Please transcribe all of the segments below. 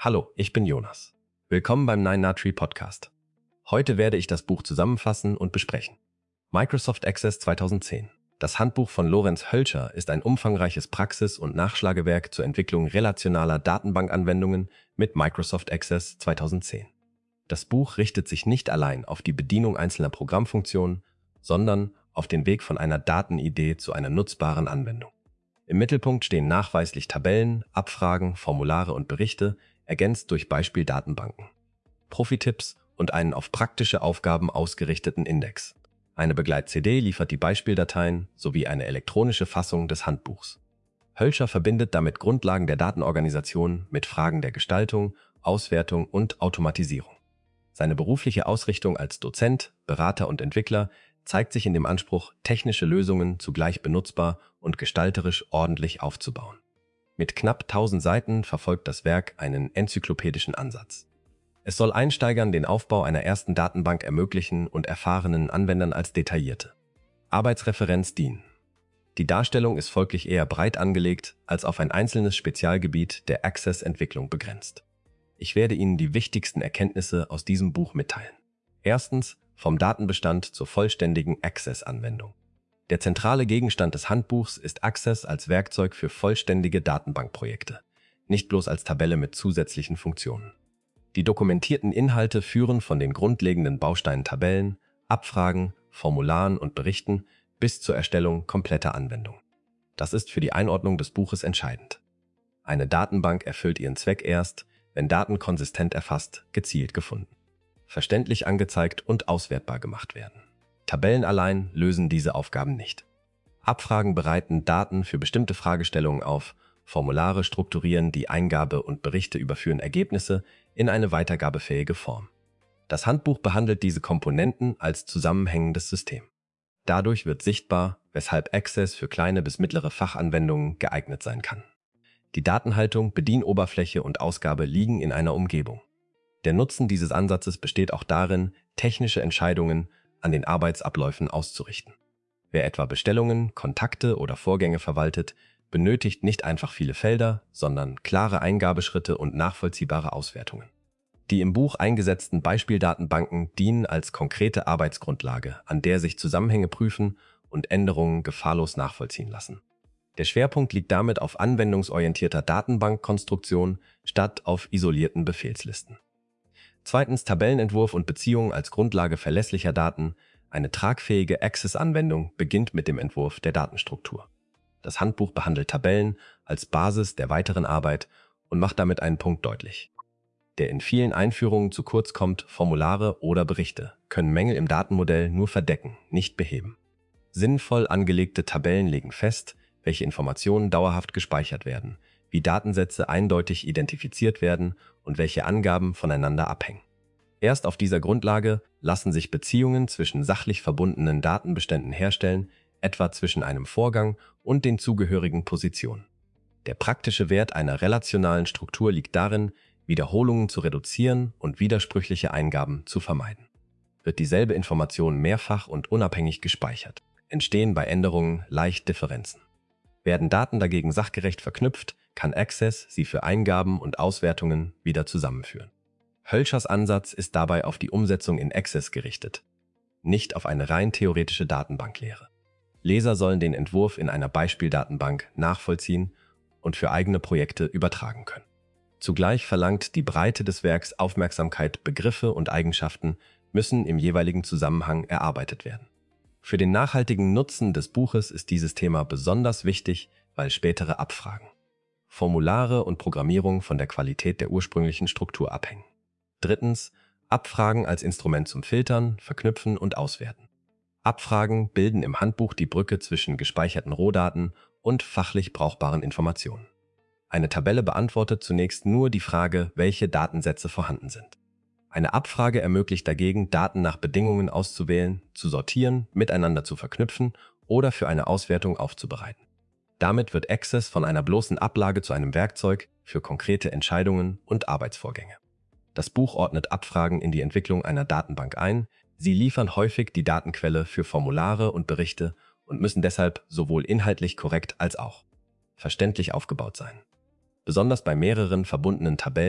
Hallo, ich bin Jonas. Willkommen beim 9na-Tree Podcast. Heute werde ich das Buch zusammenfassen und besprechen. Microsoft Access 2010. Das Handbuch von Lorenz Hölscher ist ein umfangreiches Praxis- und Nachschlagewerk zur Entwicklung relationaler Datenbankanwendungen mit Microsoft Access 2010. Das Buch richtet sich nicht allein auf die Bedienung einzelner Programmfunktionen, sondern auf den Weg von einer Datenidee zu einer nutzbaren Anwendung. Im Mittelpunkt stehen nachweislich Tabellen, Abfragen, Formulare und Berichte, ergänzt durch Beispieldatenbanken, Profi-Tipps und einen auf praktische Aufgaben ausgerichteten Index. Eine Begleit-CD liefert die Beispieldateien sowie eine elektronische Fassung des Handbuchs. Hölscher verbindet damit Grundlagen der Datenorganisation mit Fragen der Gestaltung, Auswertung und Automatisierung. Seine berufliche Ausrichtung als Dozent, Berater und Entwickler zeigt sich in dem Anspruch, technische Lösungen zugleich benutzbar und gestalterisch ordentlich aufzubauen. Mit knapp 1000 Seiten verfolgt das Werk einen enzyklopädischen Ansatz. Es soll Einsteigern den Aufbau einer ersten Datenbank ermöglichen und erfahrenen Anwendern als detaillierte Arbeitsreferenz dienen. Die Darstellung ist folglich eher breit angelegt, als auf ein einzelnes Spezialgebiet der Access-Entwicklung begrenzt. Ich werde Ihnen die wichtigsten Erkenntnisse aus diesem Buch mitteilen. Erstens, vom Datenbestand zur vollständigen Access-Anwendung. Der zentrale Gegenstand des Handbuchs ist Access als Werkzeug für vollständige Datenbankprojekte, nicht bloß als Tabelle mit zusätzlichen Funktionen. Die dokumentierten Inhalte führen von den grundlegenden Bausteinen Tabellen, Abfragen, Formularen und Berichten bis zur Erstellung kompletter Anwendungen. Das ist für die Einordnung des Buches entscheidend. Eine Datenbank erfüllt ihren Zweck erst, wenn Daten konsistent erfasst, gezielt gefunden, verständlich angezeigt und auswertbar gemacht werden. Tabellen allein lösen diese Aufgaben nicht. Abfragen bereiten Daten für bestimmte Fragestellungen auf, Formulare strukturieren die Eingabe und Berichte überführen Ergebnisse in eine weitergabefähige Form. Das Handbuch behandelt diese Komponenten als zusammenhängendes System. Dadurch wird sichtbar, weshalb Access für kleine bis mittlere Fachanwendungen geeignet sein kann. Die Datenhaltung, Bedienoberfläche und Ausgabe liegen in einer Umgebung. Der Nutzen dieses Ansatzes besteht auch darin, technische Entscheidungen an den Arbeitsabläufen auszurichten. Wer etwa Bestellungen, Kontakte oder Vorgänge verwaltet, benötigt nicht einfach viele Felder, sondern klare Eingabeschritte und nachvollziehbare Auswertungen. Die im Buch eingesetzten Beispieldatenbanken dienen als konkrete Arbeitsgrundlage, an der sich Zusammenhänge prüfen und Änderungen gefahrlos nachvollziehen lassen. Der Schwerpunkt liegt damit auf anwendungsorientierter Datenbankkonstruktion statt auf isolierten Befehlslisten. Zweitens, Tabellenentwurf und Beziehungen als Grundlage verlässlicher Daten. Eine tragfähige Access-Anwendung beginnt mit dem Entwurf der Datenstruktur. Das Handbuch behandelt Tabellen als Basis der weiteren Arbeit und macht damit einen Punkt deutlich, der in vielen Einführungen zu kurz kommt: Formulare oder Berichte können Mängel im Datenmodell nur verdecken, nicht beheben. Sinnvoll angelegte Tabellen legen fest, welche Informationen dauerhaft gespeichert werden, wie Datensätze eindeutig identifiziert werden und welche Angaben voneinander abhängen. Erst auf dieser Grundlage lassen sich Beziehungen zwischen sachlich verbundenen Datenbeständen herstellen, etwa zwischen einem Vorgang und den zugehörigen Positionen. Der praktische Wert einer relationalen Struktur liegt darin, Wiederholungen zu reduzieren und widersprüchliche Eingaben zu vermeiden. Wird dieselbe Information mehrfach und unabhängig gespeichert, entstehen bei Änderungen leicht Differenzen. Werden Daten dagegen sachgerecht verknüpft, kann Access sie für Eingaben und Auswertungen wieder zusammenführen. Hölschers Ansatz ist dabei auf die Umsetzung in Access gerichtet, nicht auf eine rein theoretische Datenbanklehre. Leser sollen den Entwurf in einer Beispieldatenbank nachvollziehen und für eigene Projekte übertragen können. Zugleich verlangt die Breite des Werks Aufmerksamkeit: Begriffe und Eigenschaften müssen im jeweiligen Zusammenhang erarbeitet werden. Für den nachhaltigen Nutzen des Buches ist dieses Thema besonders wichtig, weil spätere Abfragen, Formulare und Programmierung von der Qualität der ursprünglichen Struktur abhängen. Drittens, Abfragen als Instrument zum Filtern, Verknüpfen und Auswerten. Abfragen bilden im Handbuch die Brücke zwischen gespeicherten Rohdaten und fachlich brauchbaren Informationen. Eine Tabelle beantwortet zunächst nur die Frage, welche Datensätze vorhanden sind. Eine Abfrage ermöglicht dagegen, Daten nach Bedingungen auszuwählen, zu sortieren, miteinander zu verknüpfen oder für eine Auswertung aufzubereiten. Damit wird Access von einer bloßen Ablage zu einem Werkzeug für konkrete Entscheidungen und Arbeitsvorgänge. Das Buch ordnet Abfragen in die Entwicklung einer Datenbank ein. Sie liefern häufig die Datenquelle für Formulare und Berichte und müssen deshalb sowohl inhaltlich korrekt als auch verständlich aufgebaut sein. Besonders bei mehreren verbundenen Tabellen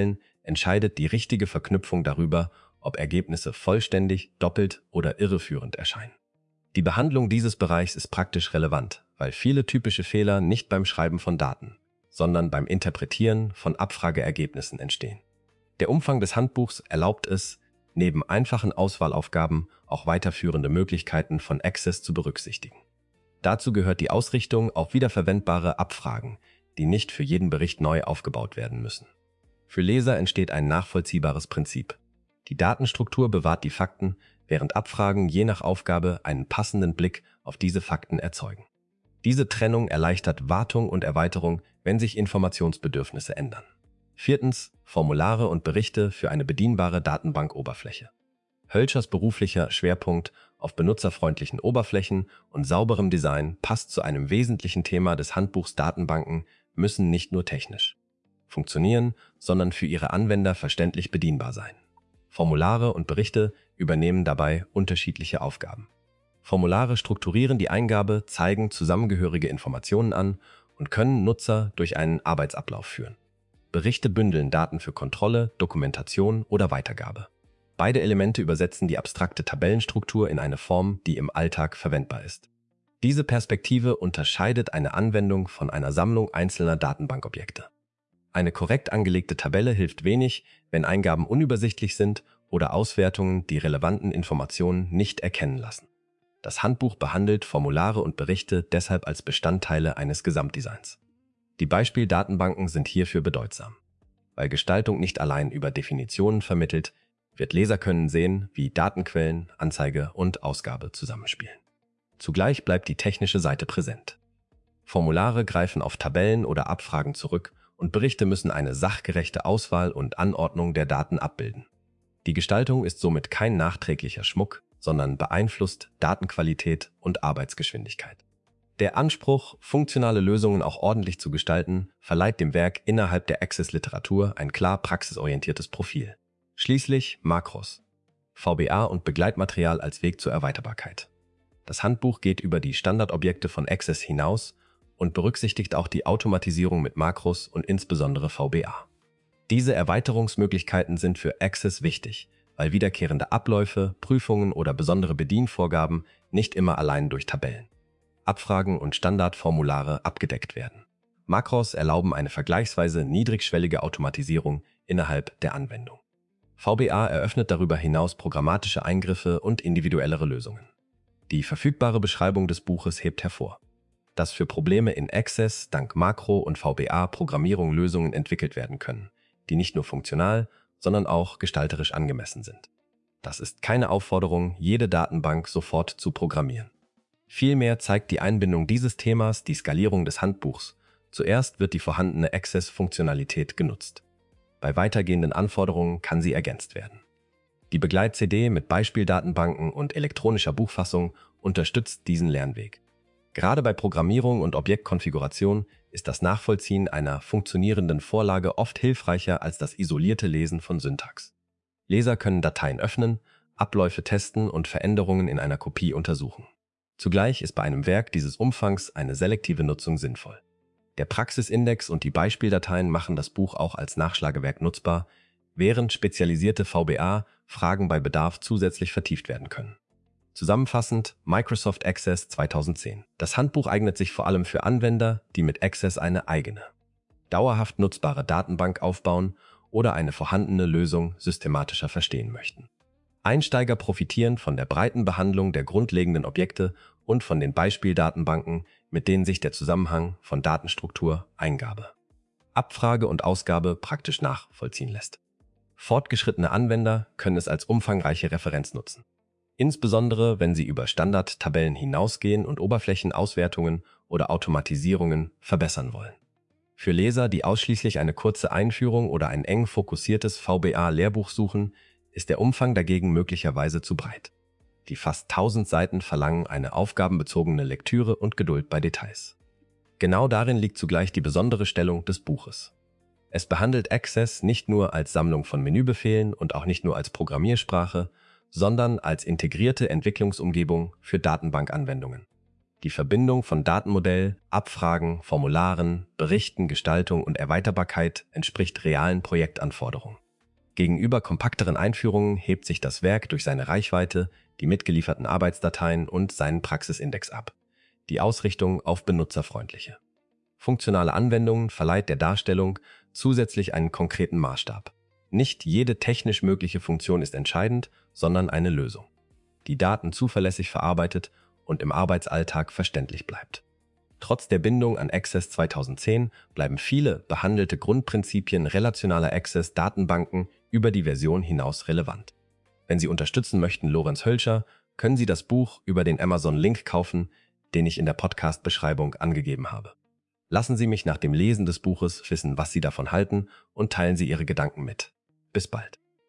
entscheidet die richtige Verknüpfung darüber, ob Ergebnisse vollständig, doppelt oder irreführend erscheinen. Die Behandlung dieses Bereichs ist praktisch relevant, weil viele typische Fehler nicht beim Schreiben von Daten, sondern beim Interpretieren von Abfrageergebnissen entstehen. Der Umfang des Handbuchs erlaubt es, neben einfachen Auswahlaufgaben auch weiterführende Möglichkeiten von Access zu berücksichtigen. Dazu gehört die Ausrichtung auf wiederverwendbare Abfragen, die nicht für jeden Bericht neu aufgebaut werden müssen. Für Leser entsteht ein nachvollziehbares Prinzip. Die Datenstruktur bewahrt die Fakten, während Abfragen je nach Aufgabe einen passenden Blick auf diese Fakten erzeugen. Diese Trennung erleichtert Wartung und Erweiterung, wenn sich Informationsbedürfnisse ändern. Viertens, Formulare und Berichte für eine bedienbare Datenbankoberfläche. Hölschers beruflicher Schwerpunkt auf benutzerfreundlichen Oberflächen und sauberem Design passt zu einem wesentlichen Thema des Handbuchs. Datenbanken müssen nicht nur technisch funktionieren, sondern für ihre Anwender verständlich bedienbar sein. Formulare und Berichte übernehmen dabei unterschiedliche Aufgaben. Formulare strukturieren die Eingabe, zeigen zusammengehörige Informationen an und können Nutzer durch einen Arbeitsablauf führen. Berichte bündeln Daten für Kontrolle, Dokumentation oder Weitergabe. Beide Elemente übersetzen die abstrakte Tabellenstruktur in eine Form, die im Alltag verwendbar ist. Diese Perspektive unterscheidet eine Anwendung von einer Sammlung einzelner Datenbankobjekte. Eine korrekt angelegte Tabelle hilft wenig, wenn Eingaben unübersichtlich sind oder Auswertungen die relevanten Informationen nicht erkennen lassen. Das Handbuch behandelt Formulare und Berichte deshalb als Bestandteile eines Gesamtdesigns. Die Beispieldatenbanken sind hierfür bedeutsam. Weil Gestaltung nicht allein über Definitionen vermittelt, wird Leser können sehen, wie Datenquellen, Anzeige und Ausgabe zusammenspielen. Zugleich bleibt die technische Seite präsent. Formulare greifen auf Tabellen oder Abfragen zurück und Berichte müssen eine sachgerechte Auswahl und Anordnung der Daten abbilden. Die Gestaltung ist somit kein nachträglicher Schmuck, sondern beeinflusst Datenqualität und Arbeitsgeschwindigkeit. Der Anspruch, funktionale Lösungen auch ordentlich zu gestalten, verleiht dem Werk innerhalb der Access-Literatur ein klar praxisorientiertes Profil. Schließlich Makros, VBA und Begleitmaterial als Weg zur Erweiterbarkeit. Das Handbuch geht über die Standardobjekte von Access hinaus und berücksichtigt auch die Automatisierung mit Makros und insbesondere VBA. Diese Erweiterungsmöglichkeiten sind für Access wichtig, weil wiederkehrende Abläufe, Prüfungen oder besondere Bedienvorgaben nicht immer allein durch Tabellen, Abfragen und Standardformulare abgedeckt werden. Makros erlauben eine vergleichsweise niedrigschwellige Automatisierung innerhalb der Anwendung. VBA eröffnet darüber hinaus programmatische Eingriffe und individuellere Lösungen. Die verfügbare Beschreibung des Buches hebt hervor, dass für Probleme in Access dank Makro- und VBA-Programmierung Lösungen entwickelt werden können, die nicht nur funktional, sondern auch gestalterisch angemessen sind. Das ist keine Aufforderung, jede Datenbank sofort zu programmieren. Vielmehr zeigt die Einbindung dieses Themas die Skalierung des Handbuchs. Zuerst wird die vorhandene Access-Funktionalität genutzt. Bei weitergehenden Anforderungen kann sie ergänzt werden. Die Begleit-CD mit Beispieldatenbanken und elektronischer Buchfassung unterstützt diesen Lernweg. Gerade bei Programmierung und Objektkonfiguration ist das Nachvollziehen einer funktionierenden Vorlage oft hilfreicher als das isolierte Lesen von Syntax. Leser können Dateien öffnen, Abläufe testen und Veränderungen in einer Kopie untersuchen. Zugleich ist bei einem Werk dieses Umfangs eine selektive Nutzung sinnvoll. Der Praxisindex und die Beispieldateien machen das Buch auch als Nachschlagewerk nutzbar, während spezialisierte VBA-Fragen bei Bedarf zusätzlich vertieft werden können. Zusammenfassend Microsoft Access 2010. Das Handbuch eignet sich vor allem für Anwender, die mit Access eine eigene, dauerhaft nutzbare Datenbank aufbauen oder eine vorhandene Lösung systematischer verstehen möchten. Einsteiger profitieren von der breiten Behandlung der grundlegenden Objekte und von den Beispieldatenbanken, mit denen sich der Zusammenhang von Datenstruktur, Eingabe, Abfrage und Ausgabe praktisch nachvollziehen lässt. Fortgeschrittene Anwender können es als umfangreiche Referenz nutzen. Insbesondere, wenn sie über Standardtabellen hinausgehen und Oberflächenauswertungen oder Automatisierungen verbessern wollen. Für Leser, die ausschließlich eine kurze Einführung oder ein eng fokussiertes VBA-Lehrbuch suchen, ist der Umfang dagegen möglicherweise zu breit. Die fast 1000 Seiten verlangen eine aufgabenbezogene Lektüre und Geduld bei Details. Genau darin liegt zugleich die besondere Stellung des Buches. Es behandelt Access nicht nur als Sammlung von Menübefehlen und auch nicht nur als Programmiersprache, sondern als integrierte Entwicklungsumgebung für Datenbankanwendungen. Die Verbindung von Datenmodell, Abfragen, Formularen, Berichten, Gestaltung und Erweiterbarkeit entspricht realen Projektanforderungen. Gegenüber kompakteren Einführungen hebt sich das Werk durch seine Reichweite, die mitgelieferten Arbeitsdateien und seinen Praxisindex ab. Die Ausrichtung auf benutzerfreundliche. Funktionale Anwendungen verleiht der Darstellung zusätzlich einen konkreten Maßstab. Nicht jede technisch mögliche Funktion ist entscheidend, sondern eine Lösung, die Daten zuverlässig verarbeitet und im Arbeitsalltag verständlich bleibt. Trotz der Bindung an Access 2010 bleiben viele behandelte Grundprinzipien relationaler Access-Datenbanken über die Version hinaus relevant. Wenn Sie unterstützen möchten Lorenz Hölscher, können Sie das Buch über den Amazon-Link kaufen, den ich in der Podcast-Beschreibung angegeben habe. Lassen Sie mich nach dem Lesen des Buches wissen, was Sie davon halten, und teilen Sie Ihre Gedanken mit. Bis bald.